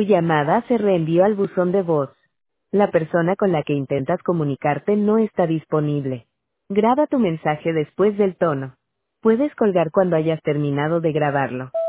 Tu llamada se reenvió al buzón de voz. La persona con la que intentas comunicarte no está disponible. Graba tu mensaje después del tono. Puedes colgar cuando hayas terminado de grabarlo.